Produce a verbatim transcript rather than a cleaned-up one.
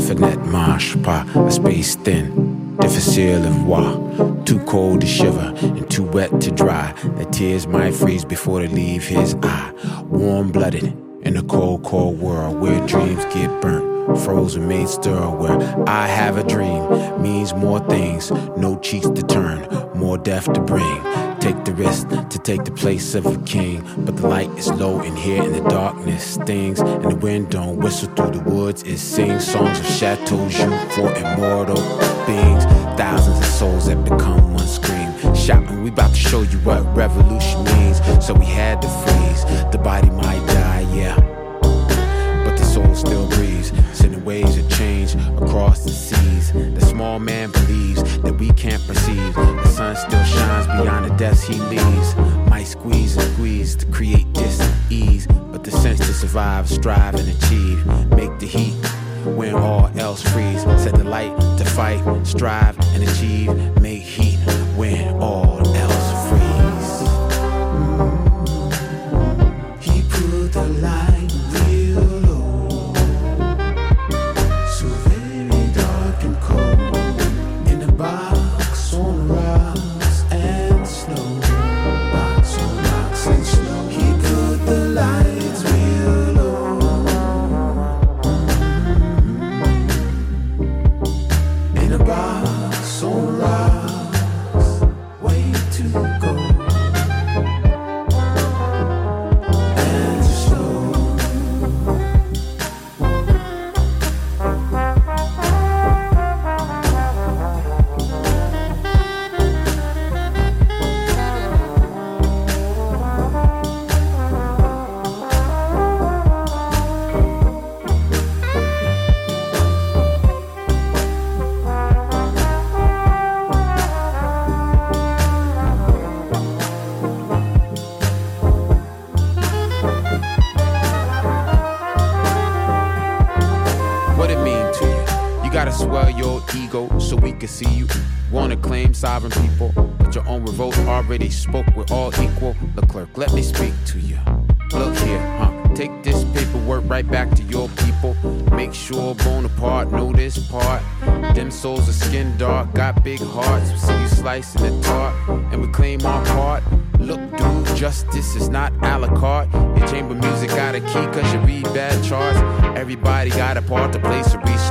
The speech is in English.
Definite marche, pas a space thin. Difficile of voir, too cold to shiver and too wet to dry. The tears might freeze before they leave his eye. Warm-blooded in a cold, cold world where dreams get burnt, frozen, made stir. Where I have a dream means more things, no cheeks to turn, more death to bring. Take the risk to take the place of a king, but the light is low in here and the darkness stings, and the wind don't whistle through the woods. It sings songs of chateaus you for immortal beings, thousands of souls that become one scream, shouting, we about to show you what revolution means. So we had to freeze. The body might die, yeah, but the soul still breathes, sending waves of change across the seas. The small man believes that we can't perceive. The sun still shines beyond the deaths he leaves. Might squeeze and squeeze to create dis-ease, but the sense to survive, strive and achieve. Make the heat when all else freeze. Set the light to fight, strive and achieve. Make heat when all else freeze. He put the light real low, so very dark and cold, in a box on rocks and snow. Box on rocks and snow. He put the lights real low, in a box on rocks, way to go. And slow. What it mean to you? You gotta swell your ego so we can see you. Wanna claim sovereign people, but your own revolt already spoke. We're all equal. Leclerc, let me speak to you. Look here, huh? Take this paperwork right back to your people. Make sure Bonaparte know this part. Them souls are skin dark, got big hearts. We see you slicing the tart, and we claim our part. Look, dude, justice is not a la carte. Your chamber music got a key cause you read bad charts. Everybody got a part to play, so reach